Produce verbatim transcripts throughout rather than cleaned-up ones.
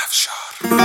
افشار.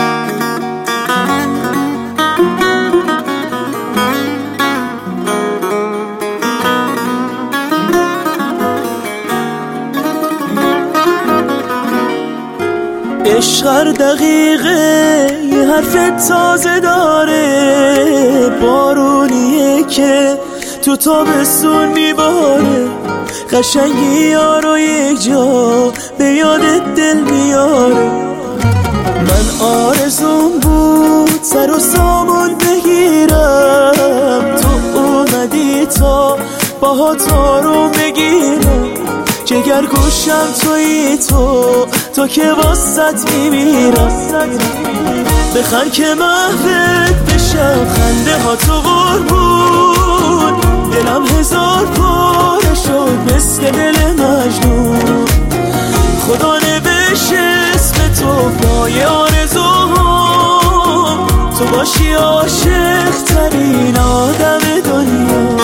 عشق هر دقیقه یه حرف تازه داره، بارونیه که تو تابستون میباره، قشنگی یارو یک جا به یادت دل میاره. من آرزون بود سر و سامون بگیرم، تو اومدی تا باهات آروم بگیرم، جگر گوشم تویی تو تو که واسط میمیرم. بخند که محوت بشم خنده ها تو قربون، دلم هزار پاره شد مثل دل مجنون. خدا نوشت اسم تو پای آرزوهام، تو باشی عاشق ترین آدم دنیا.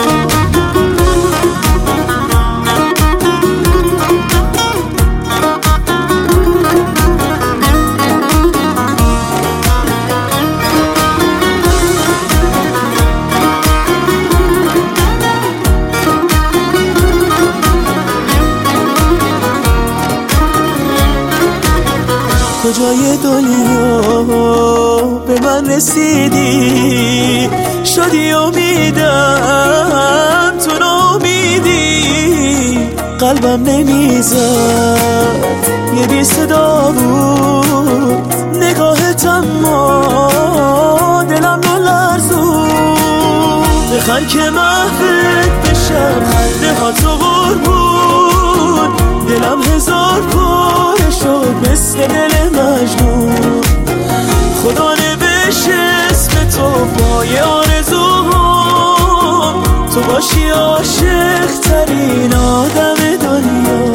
کجای دنیا به من رسیدی، شدی امیدم تو ناامیدی، قلبم نمیزد یه بی صدا بود، نگاهت اما دلم رو لرزون. بخند که محوت بشم خنده ها تو قربون، دلم هزار پاره شد مثل دل مجنون. خدا نوشت اسم تو پای آرزوهام، تو باشی عاشق ترین آدم دنیا.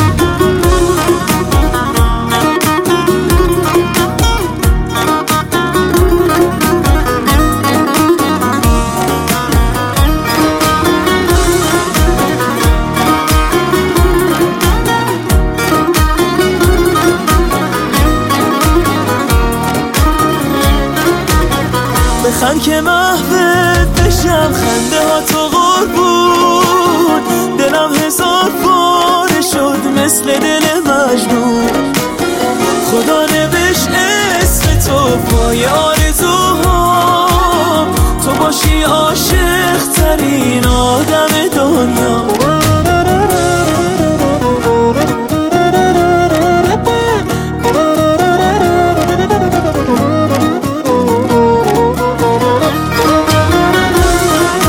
بخند که محوت بشم خنده ها تو قربون، دلم هزار پاره شد مثل دل مجنون. خدا نوشت اسم تو پای آرزوهام، تو باشی عاشق ترین آدم دنیا.